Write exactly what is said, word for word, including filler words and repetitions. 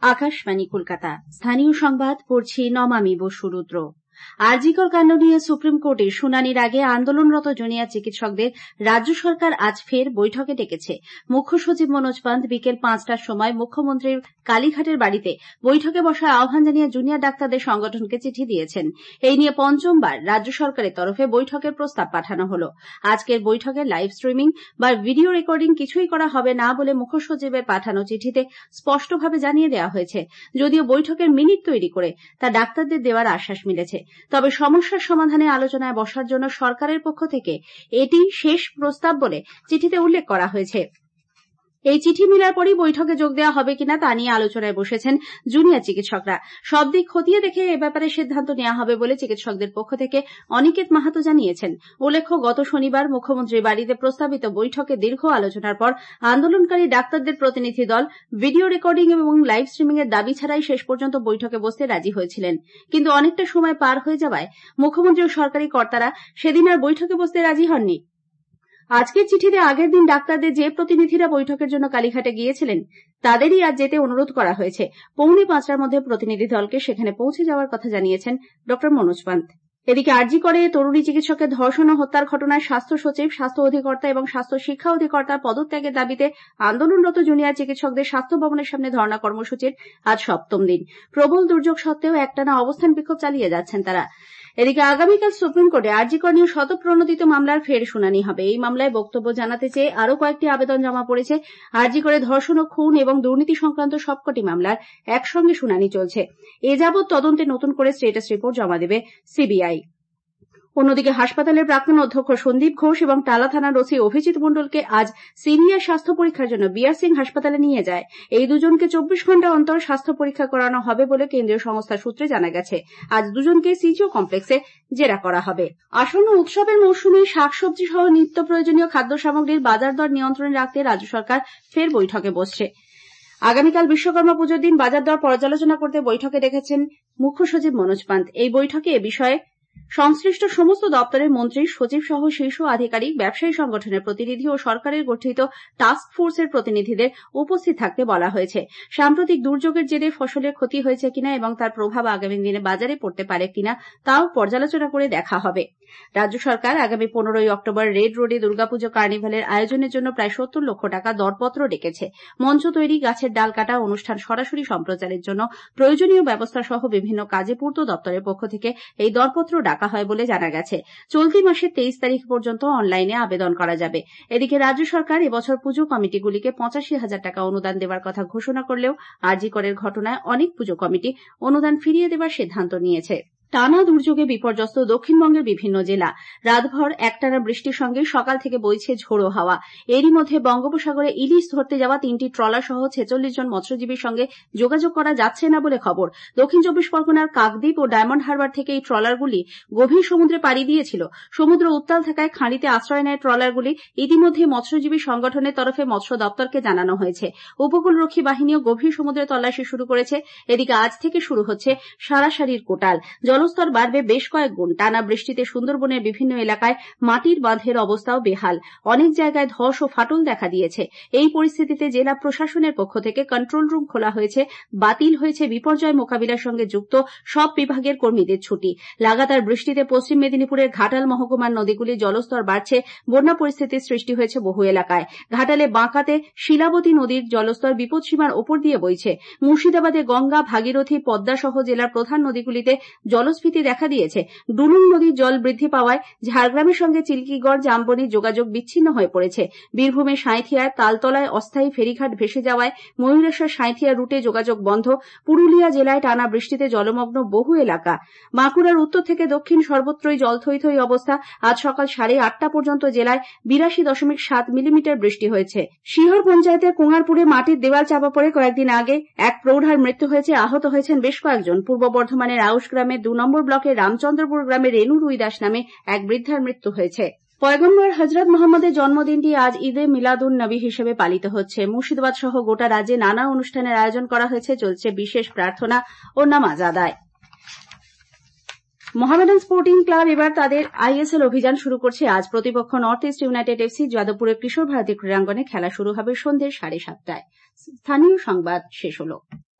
আকাশবাণী কলকাতা স্থানীয় সংবাদ পড়ছি নমামি বসু রুদ্র। আরজিকর কাণ্ড নিয়ে সুপ্রিম কোর্টে শুনানির আগে আন্দোলনরত জুনিয়র চিকিৎসকদের রাজ্য সরকার আজ ফের বৈঠকে ডেকেছে। মুখ্য সচিব মনোজ পান্ত বিকেল পাঁচটার সময় মুখ্যমন্ত্রীর কালীঘাটের বাড়িতে বৈঠকে বসার আহ্বান জানিয়ে জুনিয়র ডাক্তারদের সংগঠনকে চিঠি দিয়েছেন। এই নিয়ে পঞ্চমবার রাজ্য সরকারের তরফে বৈঠকের প্রস্তাব পাঠানো হল। আজকের বৈঠকে লাইভ স্ট্রিমিং বা ভিডিও রেকর্ডিং কিছুই করা হবে না বলে মুখ্য সচিবের পাঠানো চিঠিতে স্পষ্টভাবে জানিয়ে দেওয়া হয়েছে। যদিও বৈঠকের মিনিট তৈরি করে তা ডাক্তারদের দেওয়ার আশ্বাস মিলেছে, তবে সমস্যার সমাধানে আলোচনায় বসার জন্য সরকারের পক্ষ থেকে এটি শেষ প্রস্তাব বলে চিঠিতে উল্লেখ করা হয়েছে। এই চিঠি মেলার পরই বৈঠকে যোগ দেওয়া হবে কিনা তা নিয়ে আলোচনায় বসেছেন জুনিয়র চিকিৎসকরা। সব দিক খতিয়ে দেখে এ ব্যাপারে সিদ্ধান্ত নেওয়া হবে বলে চিকিৎসকদের পক্ষ থেকে অনিকেত মাহাতো জানিয়েছেন। উল্লেখ্য, গত শনিবার মুখ্যমন্ত্রীর বাড়িতে প্রস্তাবিত বৈঠকে দীর্ঘ আলোচনার পর আন্দোলনকারী ডাক্তারদের প্রতিনিধি দল ভিডিও রেকর্ডিং এবং লাইভ স্ট্রিমিং এর দাবি ছাড়াই শেষ পর্যন্ত বৈঠকে বসতে রাজি হয়েছিলেন। কিন্তু অনেকটা সময় পার হয়ে যাওয়ায় মুখ্যমন্ত্রী ও সরকারি কর্তারা সেদিন আর বৈঠকে বসতে রাজি হননি। আজকের চিঠিতে আগের দিন ডাক্তারদের যে প্রতিনিধিরা বৈঠকের জন্য কালীঘাটে গিয়েছিলেন তাদেরই আজ যেতে অনুরোধ করা হয়েছে। পৌনে পাঁচটার মধ্যে প্রতিনিধি দলকে সেখানে পৌঁছে যাওয়ার কথা জানিয়েছেন ডক্টর মনোজ পান্ত। এদিকে আরজি করে তরুণী চিকিৎসকের ধর্ষণ ও হত্যার ঘটনায় স্বাস্থ্য সচিব, স্বাস্থ্য অধিকর্তা এবং স্বাস্থ্য শিক্ষা অধিকর্তার পদত্যাগের দাবিতে আন্দোলনরত জুনিয়র চিকিৎসকদের স্বাস্থ্য ভবনের সামনে ধর্ণা কর্মসূচির আজ সপ্তম দিন। প্রবল দুর্যোগ সত্ত্বেও একটানা অবস্থান বিক্ষোভ চালিয়ে যাচ্ছেন তারা। এদিকে আগামীকাল সুপ্রিম কোর্টে আরজিকর নিয়ে শতপ্রণোদিত মামলার ফের শুনানি হবে। এই মামলায় বক্তব্য জানাতে চেয়ে আরও কয়েকটি আবেদন জমা পড়েছে। আরজিকরে ধর্ষণ ও খুন এবং দুর্নীতি সংক্রান্ত সবকটি মামলার একসঙ্গে শুনানি চলছে। এ যাবৎ তদন্তে নতুন করে স্টেটাস রিপোর্ট জমা দেবে সিবিআই। অন্যদিকে হাসপাতালের প্রাক্তন অধ্যক্ষ সন্দীপ ঘোষ এবং টালা থানার ওসি অভিজিৎ মণ্ডলকে আজ সিভিআর স্বাস্থ্য পরীক্ষার জন্য বিআর সিং হাসপাতালে নিয়ে যায়। এই দুজনকে চব্বিশ ঘন্টা অন্তর স্বাস্থ্য পরীক্ষা করানো হবে বলে কেন্দ্রীয় সংস্থা সূত্রে জানা গেছে। আজ দুজনকে সিজিও কমপ্লেক্সে জেরা করা হবে। আসন্ন উৎসবের মৌসুমে শাকসবজি সহ নিত্য প্রয়োজনীয় খাদ্য সামগ্রীর বাজার দর নিয়ন্ত্রণে রাখতে রাজ্য সরকার ফের বৈঠকে বসছে। আগামীকাল বিশ্বকর্মা পুজোর দিন বাজার দর পর্যালোচনা করতে বৈঠকে ডেকেছেন মুখ্য সচিব মনোজ পান্ত। এই বৈঠকে এ বিষয়ে সংশ্লিষ্ট সমস্ত দপ্তরের মন্ত্রী, সচিব সহ শীর্ষ আধিকারিক, ব্যবসায়ী সংগঠনের প্রতিনিধি ও সরকারের গঠিত টাস্ক ফোর্সের প্রতিনিধিদের উপস্থিত থাকতে বলা হয়েছে। সাম্প্রতিক দুর্যোগের জেরে ফসলের ক্ষতি হয়েছে কিনা এবং তার প্রভাব আগামী দিনে বাজারে পড়তে পারে কিনা তাও পর্যালোচনা করে দেখা হবে। রাজ্য সরকার আগামী পনেরোই অক্টোবর রেড রোডে দুর্গাপুজো কার্নিভালের আয়োজনের জন্য প্রায় সত্তর লক্ষ টাকা দরপত্র ডেকেছে। মঞ্চ তৈরি, গাছের ডাল কাটা, অনুষ্ঠান সরাসরি সম্প্রচারের জন্য প্রয়োজনীয় ব্যবস্থা সহ বিভিন্ন কাজে পূর্ত দপ্তরের পক্ষ থেকে এই দরপত্র ডাকা হয় বলে জানা গেছে। চলতি মাসের তেইশ তারিখ পর্যন্ত অনলাইনে আবেদন করা যাবে। এদিকে রাজ্য সরকার এবছর পুজো কমিটিগুলিকে পঁচাশি হাজার টাকা অনুদান দেওয়ার কথা ঘোষণা করলেও আরজি করের ঘটনায় অনেক পুজো কমিটি অনুদান ফিরিয়ে দেওয়ার সিদ্ধান্ত নিয়েছে। টানা দুর্যোগে বিপর্যস্ত দক্ষিণবঙ্গের বিভিন্ন জেলা। রাতভর একটানা বৃষ্টির সঙ্গে সকাল থেকে বইছে ঝোড়ো হাওয়া। এরই মধ্যে বঙ্গোপসাগরে ইলিশ ধরতে যাওয়া তিনটি ট্রলার সহ ছেচল্লিশ জন মৎস্যজীবীর সঙ্গে যোগাযোগ করা যাচ্ছে না বলে খবর। দক্ষিণ চব্বিশ পরগনার কাকদ্বীপ ও ডায়মন্ড হারবার থেকে এই ট্রলারগুলি গভীর সমুদ্রে পাড়ি দিয়েছিল। সমুদ্র উত্তাল থাকায় খাঁড়িতে আশ্রয় নেয় ট্রলারগুলি। ইতিমধ্যে মৎস্যজীবী সংগঠনের তরফে মৎস্য দপ্তরকে জানানো হয়েছে। উপকূলরক্ষী বাহিনীও গভীর সমুদ্রে তল্লাশি শুরু করেছে। এদিকে আজ থেকে শুরু হচ্ছে সারাসারির কোটাল। জলস্তর বাড়বে বেশ কয়েক গুণ। টানা বৃষ্টিতে সুন্দরবনের বিভিন্ন এলাকায় মাটির বাঁধের অবস্থাও বেহাল। অনেক জায়গায় ধস ও ফাটল দেখা দিয়েছে। এই পরিস্থিতিতে জেলা প্রশাসনের পক্ষ থেকে কন্ট্রোল রুম খোলা হয়েছে। বাতিল হয়েছে বিপর্যয় মোকাবিলার সঙ্গে যুক্ত সব বিভাগের কর্মীদের ছুটি। লাগাতার বৃষ্টিতে পশ্চিম মেদিনীপুরের ঘাটাল মহকুমার নদীগুলির জলস্তর বাড়ছে। বন্যা পরিস্থিতির সৃষ্টি হয়েছে বহু এলাকায়। ঘাটালে বাঁকাতে শিলাবতী নদীর জলস্তর বিপদসীমার ওপর দিয়ে বইছে। মুর্শিদাবাদে গঙ্গা, ভাগীরথী, পদ্মা সহ জেলার প্রধান নদীগুলিতে জলস্ফীতি দেখা দিয়েছে। ডুলুং নদীর জল বৃদ্ধি পাওয়ায় ঝাড়গ্রামের সঙ্গে চিল্কিগড়, জামবনির যোগাযোগ বিচ্ছিন্ন হয়ে পড়েছে। বীরভূমের সাঁইথিয়ায় তালতলায় অস্থায়ী ফেরিঘাট ভেসে যাওয়ায় ময়ূরেশ্বর সাঁইথিয়া রুটে যোগাযোগ বন্ধ। পুরুলিয়া জেলায় টানা বৃষ্টিতে জলমগ্ন বহু এলাকা। বাঁকুড়ার উত্তর থেকে দক্ষিণ সর্বত্রই জল থই থই অবস্থা। আজ সকাল সাড়ে আটটা পর্যন্ত জেলায় বিরাশি দশমিক সাত মিলিমিটার বৃষ্টি হয়েছে। শিহর পঞ্চায়েতের কুঙারপুরে মাটির দেওয়াল চাপা পড়ে কয়েকদিন আগে এক প্রৌঢ়ার মৃত্যু হয়েছে। আহত হয়েছেন বেশ কয়েকজন। পূর্ব বর্ধমানের আউশ গ্রামের দু নম্বর ব্লকের রামচন্দ্রপুর গ্রামে রেনু রুই দাস নামে এক বৃদ্ধার মৃত্যু হয়েছে। পয়গম্বর হযরত মুহাম্মদের জন্মদিনটি আজ ঈদে মিলাদুন নবী হিসেবে পালিত হচ্ছে। মুর্শিদাবাদ সহ গোটা রাজ্যে নানা অনুষ্ঠানের আয়োজন করা হয়েছে। চলছে বিশেষ প্রার্থনা ও নামাজ আদায়। মোহামেডান স্পোর্টিং ক্লাব এবার তাদের আইএসএল অভিযান শুরু করছে। আজ প্রতিপক্ষ নর্থ ইস্ট ইউনাইটেড এফসি যাদবপুরের কিশোর ভারতী ক্রীড়াঙ্গনে খেলা শুরু হবে সন্ধ্যে সাড়ে সাতটায়। স্থানীয় সংবাদ শেষ হলো।